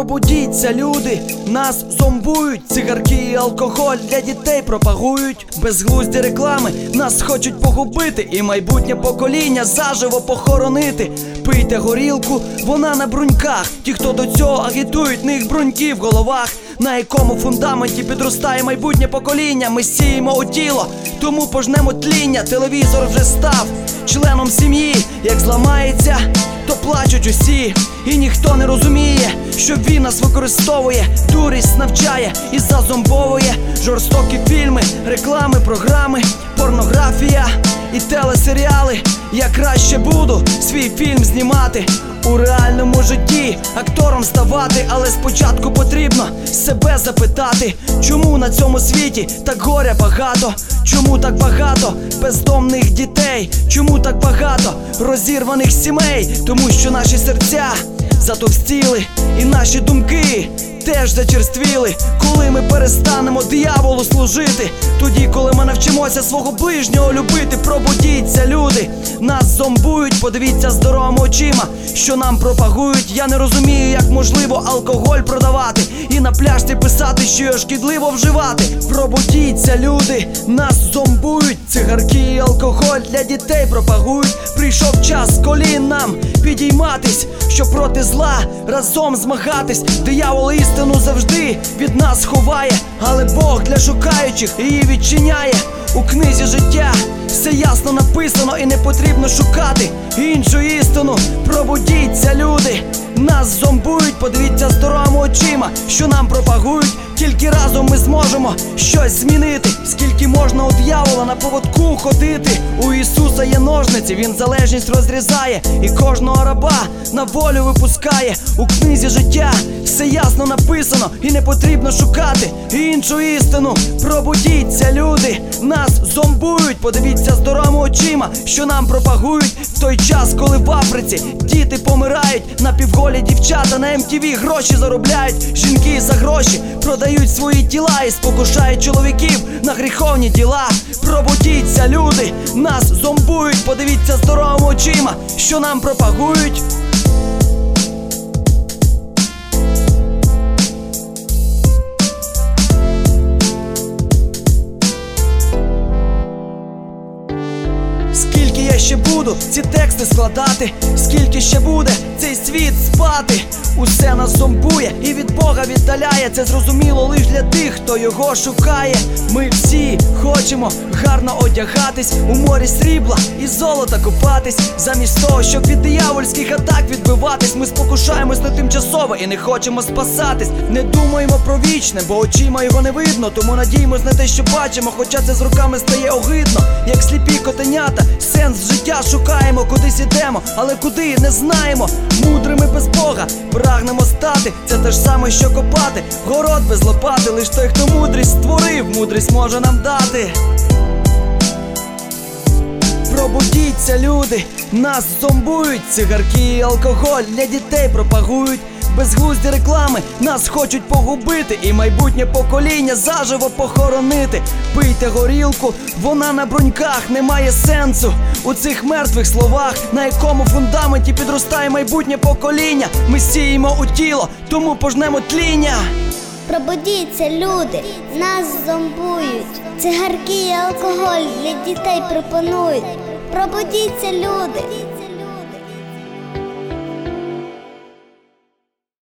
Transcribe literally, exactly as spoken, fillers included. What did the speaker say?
Пробудіться, люди, нас зомбують. Цигарки і алкоголь для дітей пропагують. Безглузді реклами нас хочуть погубити і майбутнє покоління заживо похоронити. Пийте горілку, вона на бруньках. Ті, хто до цього агітують, них бруньки в головах. На якому фундаменті підростає майбутнє покоління. Ми сіємо у тіло, тому пожнемо тління. Телевізор вже став членом сім'ї. Як зламається, то плачуть усі. І ніхто не розуміє, що він нас використовує. Дурість навчає і зазомбовує. Жорстокі фільми, реклами, програми, порнографія і телесеріали. Я краще буду свій фільм знімати, у реальному житті актором ставати. Але спочатку потрібно себе запитати, чому на цьому світі так горя багато? Чому так багато бездомних дітей? Чому так багато розірваних сімей? Тому що наші серця затовстіли і наші думки теж зачерствіли. Коли ми перестанемо дияволу служити? Тоді, коли ми навчимося свого ближнього любити. Пробудіться, люди, нас зомбують. Подивіться здоровими очима, що нам пропагують. Я не розумію, як можливо алкоголь продавати і на пляшці писати, що його шкідливо вживати. Пробудіться, люди, нас зомбують. Цигарки і алкоголь для дітей пропагують. Прийшов час з колін нам підійматись, щоб проти зла разом змагатись. Диявол істину завжди від нас ховає, але Бог для шукаючих її відчиняє. У книзі життя все ясно написано, і не потрібно шукати іншу істину. Пробудіться, люди, нас зомбують. Подивіться здоровими очима, що нам пропагують. Тільки разом ми зможемо щось змінити. Скільки можна у диявола на поводку ходити? У Ісуса є ножниці, Він залежність розрізає і кожного раба на волю випускає. У книзі життя все ясно написано, і не потрібно шукати іншу істину. Пробудіться, люди, нас зомбують. Подивіться здоровими очима, що нам пропагують. В той час, коли в Африці діти помирають, напівголі дівчата на ем ті ві гроші заробляють. Жінки за гроші продають свої тіла і спокушають чоловіків на гріховні діла. Пробудіться, люди, нас зомбують. Подивіться здоровими очима, що нам пропагують. Скільки я ще буду ці тексти складати? Скільки ще буде цей світ спати? Усе нас зомбує і від Бога віддаляє. Це зрозуміло лиш для тих, хто його шукає. Ми всі хочемо гарно одягатись, у морі срібла і золота купатись. Замість того, щоб від диявольських атак відбиватись, ми спокушаємось на тимчасове і не хочемо спасатись. Не думаємо про вічне, бо очима його не видно. Тому надіємось на те, що бачимо, хоча це з роками стає огидно. Як сліпі котенята, сенс життя шукаємо, кудись ідемо, але куди не знаємо. Мудрими без Бога прагнемо стати. Це те ж саме, що копати город без лопати. Лиш той, хто мудрість створив, мудрість може нам дати. Пробудіться, люди, нас зомбують. Цигарки і алкоголь для дітей пропагують. Безглузді реклами нас хочуть погубити і майбутнє покоління заживо похоронити. Пийте горілку, вона на бруньках. Немає сенсу у цих мертвих словах. На якому фундаменті підростає майбутнє покоління. Ми сіємо у тіло, тому пожнемо тління. Пробудіться, люди, нас зомбують. Цигарки і алкоголь для дітей пропонують. Пробудіться, люди,